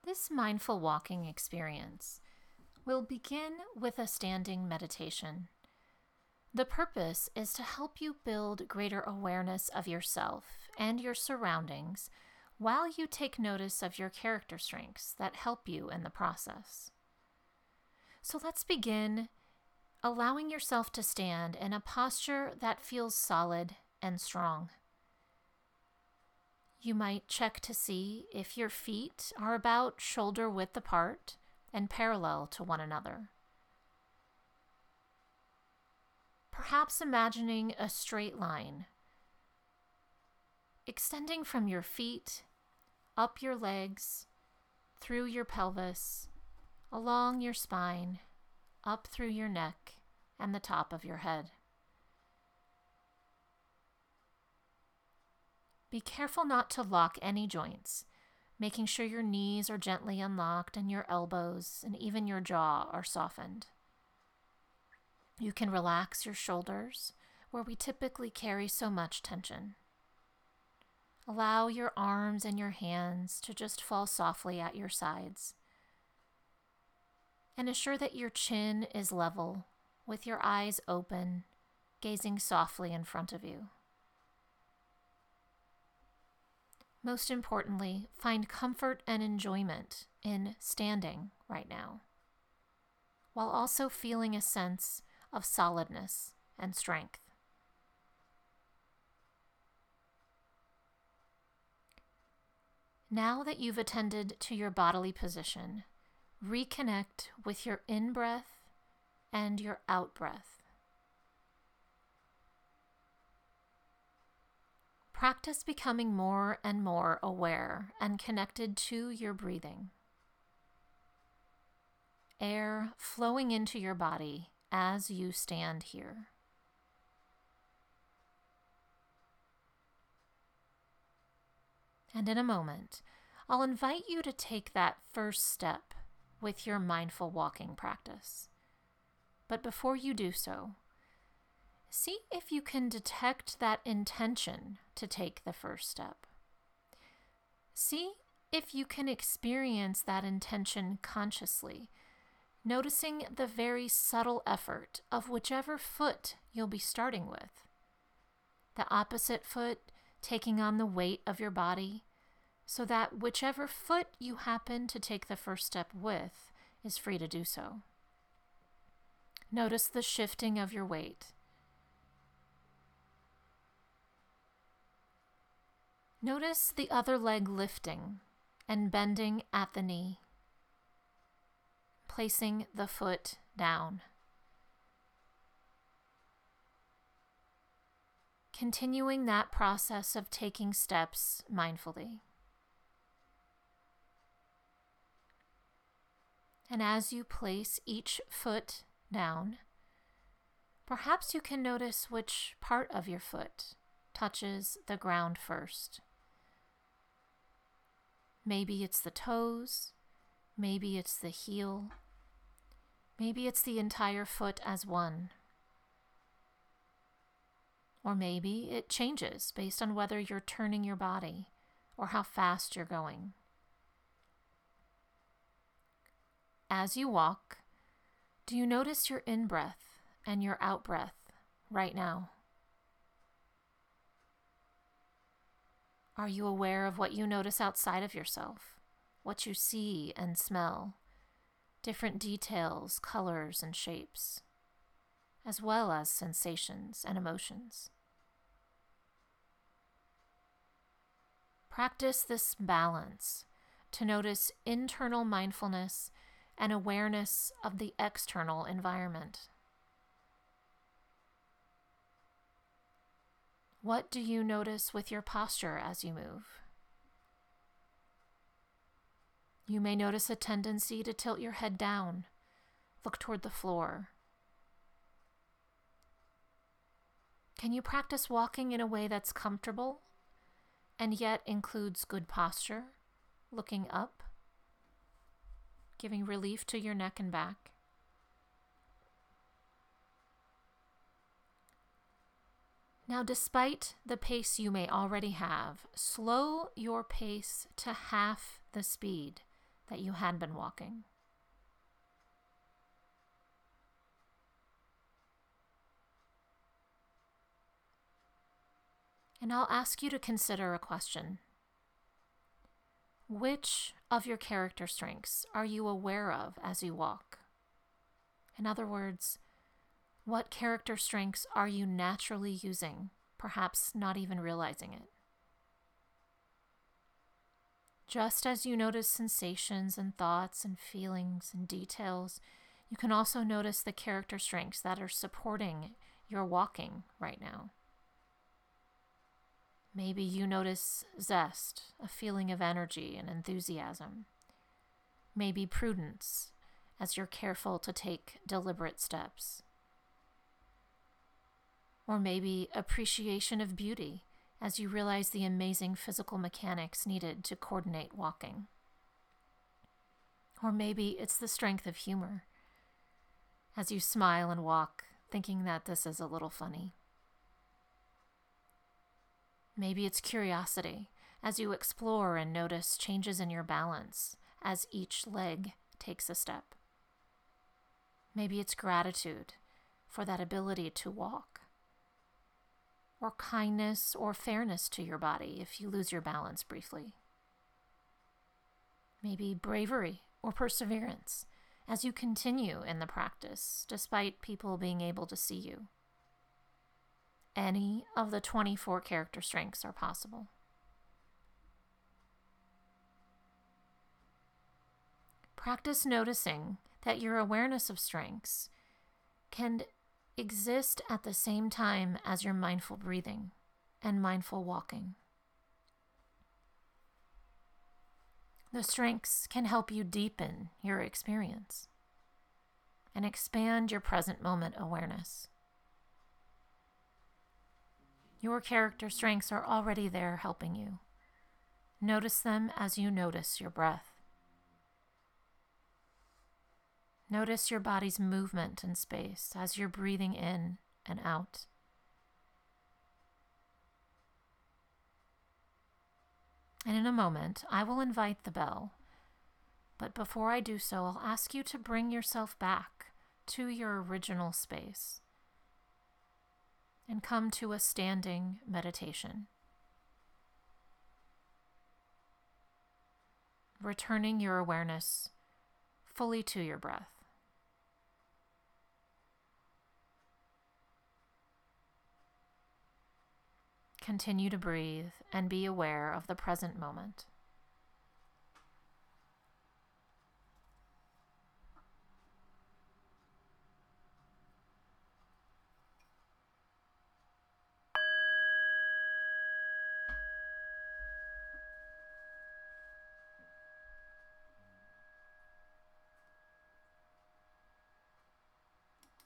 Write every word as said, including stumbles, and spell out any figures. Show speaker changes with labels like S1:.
S1: This mindful walking experience will begin with a standing meditation. The purpose is to help you build greater awareness of yourself and your surroundings while you take notice of your character strengths that help you in the process. So let's begin allowing yourself to stand in a posture that feels solid and strong. You might check to see if your feet are about shoulder width apart and parallel to one another. Perhaps imagining a straight line extending from your feet, up your legs, through your pelvis, along your spine, up through your neck, and the top of your head. Be careful not to lock any joints, making sure your knees are gently unlocked and your elbows and even your jaw are softened. You can relax your shoulders, where we typically carry so much tension. Allow your arms and your hands to just fall softly at your sides. And assure that your chin is level, with your eyes open, gazing softly in front of you. Most importantly, find comfort and enjoyment in standing right now, while also feeling a sense of solidness and strength. Now that you've attended to your bodily position, reconnect with your in-breath and your out-breath. Practice becoming more and more aware and connected to your breathing. Air flowing into your body as you stand here. And in a moment, I'll invite you to take that first step with your mindful walking practice. But before you do so, see if you can detect that intention to take the first step. See if you can experience that intention consciously, noticing the very subtle effort of whichever foot you'll be starting with. The opposite foot taking on the weight of your body, so that whichever foot you happen to take the first step with is free to do so. Notice the shifting of your weight. Notice the other leg lifting and bending at the knee, placing the foot down. Continuing that process of taking steps mindfully. And as you place each foot down, perhaps you can notice which part of your foot touches the ground first. Maybe it's the toes, maybe it's the heel, maybe it's the entire foot as one. Or maybe it changes based on whether you're turning your body or how fast you're going. As you walk, do you notice your in-breath and your out-breath right now? Are you aware of what you notice outside of yourself, what you see and smell, different details, colors, and shapes, as well as sensations and emotions? Practice this balance to notice internal mindfulness and awareness of the external environment. What do you notice with your posture as you move? You may notice a tendency to tilt your head down, look toward the floor. Can you practice walking in a way that's comfortable and yet includes good posture, looking up, giving relief to your neck and back? Now, despite the pace you may already have, slow your pace to half the speed that you had been walking. And I'll ask you to consider a question. Which of your character strengths are you aware of as you walk? In other words, what character strengths are you naturally using, perhaps not even realizing it? Just as you notice sensations and thoughts and feelings and details, you can also notice the character strengths that are supporting your walking right now. Maybe you notice zest, a feeling of energy and enthusiasm. Maybe prudence, as you're careful to take deliberate steps. Or maybe appreciation of beauty, as you realize the amazing physical mechanics needed to coordinate walking. Or maybe it's the strength of humor, as you smile and walk, thinking that this is a little funny. Maybe it's curiosity, as you explore and notice changes in your balance as each leg takes a step. Maybe it's gratitude for that ability to walk, or kindness or fairness to your body if you lose your balance briefly. Maybe bravery or perseverance as you continue in the practice despite people being able to see you. Any of the twenty-four character strengths are possible. Practice noticing that your awareness of strengths can exist at the same time as your mindful breathing and mindful walking. The strengths can help you deepen your experience and expand your present moment awareness. Your character strengths are already there helping you. Notice them as you notice your breath. Notice your body's movement in space as you're breathing in and out. And in a moment, I will invite the bell. But before I do so, I'll ask you to bring yourself back to your original space and come to a standing meditation, returning your awareness fully to your breath. Continue to breathe and be aware of the present moment.